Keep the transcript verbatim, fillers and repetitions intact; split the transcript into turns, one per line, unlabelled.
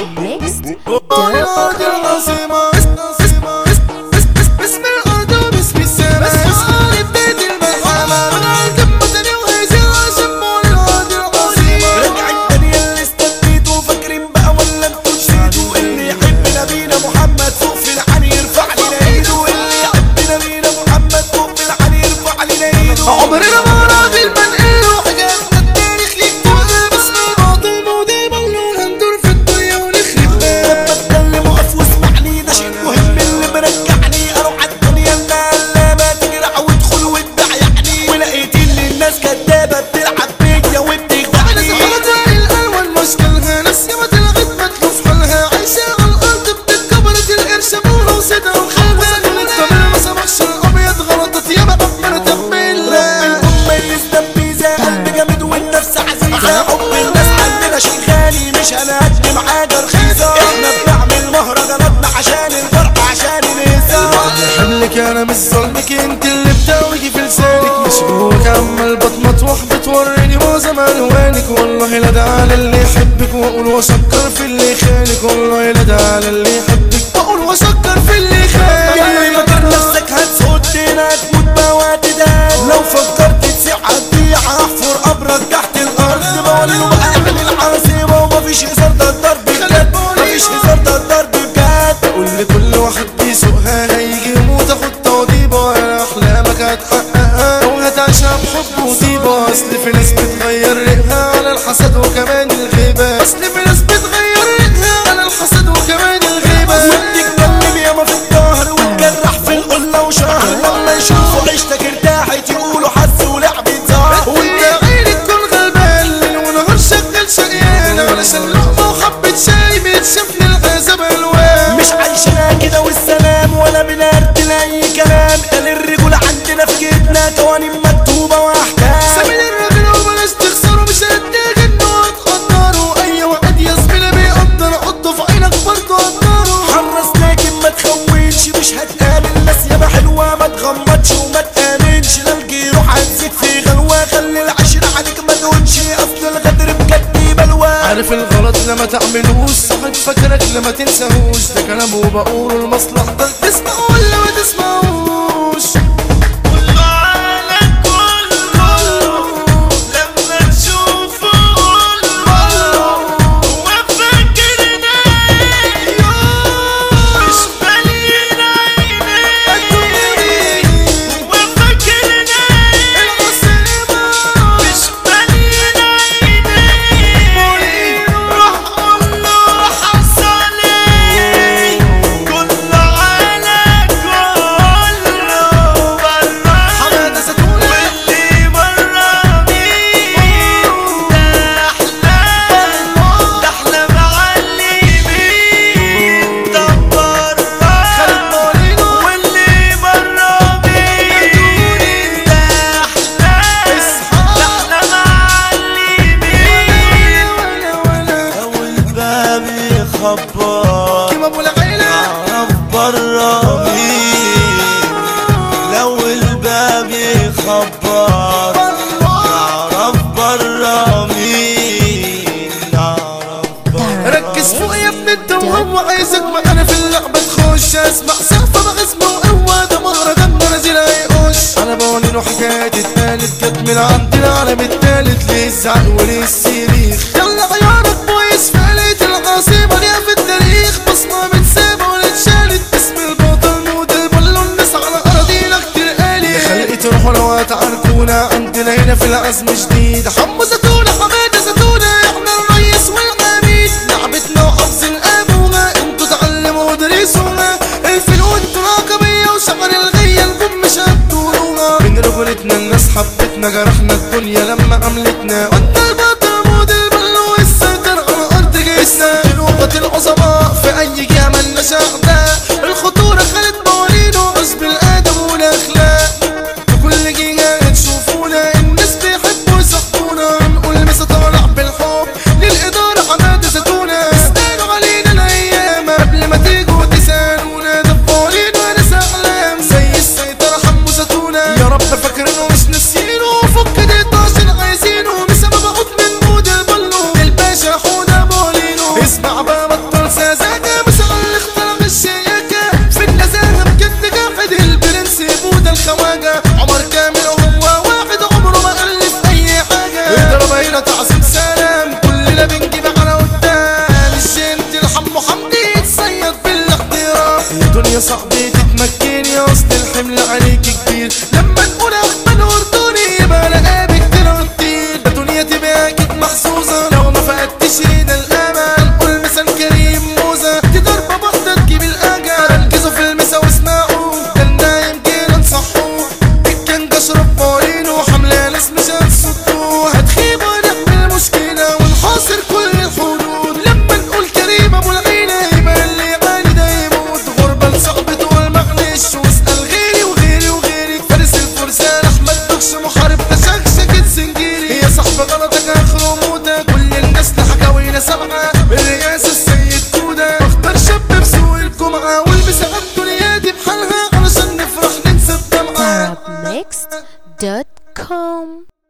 Mixed
الأرض العاصمة اسم الأرض وباسم السماء اسمها بداية الملحمة طلع الجنب تاني وهيزي وشموا للأرض العاصمة رجعت تانية اللي استنيتوا فاكرين بقى ولا انتوا نسيتوا اللي يحب نبينا محمد فوق في العالي يرفع لنا ايده اللي يحب نبينا محمد فوق في العالي يرفع لنا ايده عمرنا ما راجل بنقله حاجاتنا التاريخ يكتب باسم الباطل ودي بالون هندور في الدنيا ونخرب لما اتكلم وقف واسمعني ده شيء مهم اللي مرجعني اروح عالدنيا النقلة تجرح وادخل واتبع يعني ولقيت اللي الناس كدابة بتلعب بيا وبتخدعني زهرتها الألوان مشكلها ناس ياما تلغت متلوف حالها عايشة على الأرض بتتكبرت القرش أبوها وسيدها وخالها الطبيعي ما سمحش الأبيض غلطت ياما ربنا تحملها رب الأم ميز دبيزة قلب جامد والنفس عزيزة حب الناس عندنا شيء غالي مش هنقدم حاجة رخيصة احنا بنعمل مهرجاناتنا عشان الفرق عشان الهزار حملك انا مش ظلمك انت اللي بتاوجي في لسانك مشبوك عمال بطمطوح بتوريني معظم الوانك والله لا ده على اللي يحبك واقول واشكر في اللي يخانك والله لا ده على اللي يحبك واقول واشكر في اللي يخانك اللي فاكر نفسك هتصدنا تموت بوقت ده لو فكرت تسيع هتضيع هحفر قبرك تحت الارض بقول له بقى اعمل العاصمه ومفيش هزار ده الضرب بجد مفيش هزار ده الضرب بجد بقول لكل واحد بيسوقها هيجي يموت اخد توضيبه انا احلامك هتحققها وهتعيشها بحب وطيبه اصل في ناس بتغير ريقها على الحسد وكمان الغيبه اصل في ناس بتغير ريقها على الحسد وكمان الغيبه وبتتكلم ياما في الظهر وتجرح في القله وشهر لما يشوفوا عيشتك ارتاحت يقولوا حس ولعبة زهر وانت عينك تكون غلبان ليل ونهار شغال شقيان علشان لقمه وحبه شاي بيتشاف للعذاب الوان مش عايشنا كده والسلام ولا بنرتل اي كلام قال الرجول عندنا في جيبنا قوانين مكتوبه واحكام سامين الراجل وبلاش تخسروا مش هتغنوا وتقدروا اي واحد يا زميلي بيقدر حطه في عينك برضه قدره حرص لكن ما تخونش مش هتقابل ناس ياما حلوه ما تغمضش وما تامنش لا الجروح هتزيد في غلوه خلي العشره عليك ما تهونش اصل الغدر بجد بلوى عارف الغلط لما تعملوش صاحب فاكرك لما تنساهوش ده كلام وبقوله لمصلحتك تسمعوا ولا ما تسمعوش كيما ابو العيلة
اعرف برا مين لو الباب يخبر اعرف برا مين اعرف برا
ركز فوق يا ابن التوهب وعايزك معانا في اللعبة تخش اسمع سقفة بغزمة وقوة ده مهرجان نازل هيقش انا بقول له حكاية اتقالت كانت من عند العالم التالت ليه الزعل وليه الصريخ يلا غيرك كويس في آلة العاصمة ليها في التاريخ بصمة متسابة ولا اتشالت اسم البطل مود البلو الناس على أراضينا كتير قالي خلقي تروحوا لو هتعاركونا عندنا هنا في العزم جديد حمو زتونة حمادة زتونة احنا الريس والعميد لعبتنا وحفظ الأبونا انتوا تعلموا ودرسونا الفنون انتوا العقبية وشغل الغية الجم مش هتدورونا من رجولتنا الناس حبتنا جرحنا الدنيا لما عملتنا قلنا البطل مود البلو السيطر على أرض جيسنا لغة العظماء في أي جهة ملناش أعداء الخطورة خلت موالينه غصب الأدب والأخلاق في كل جهة تشوفونا الناس بيحبوا
ميكس دوت كوم.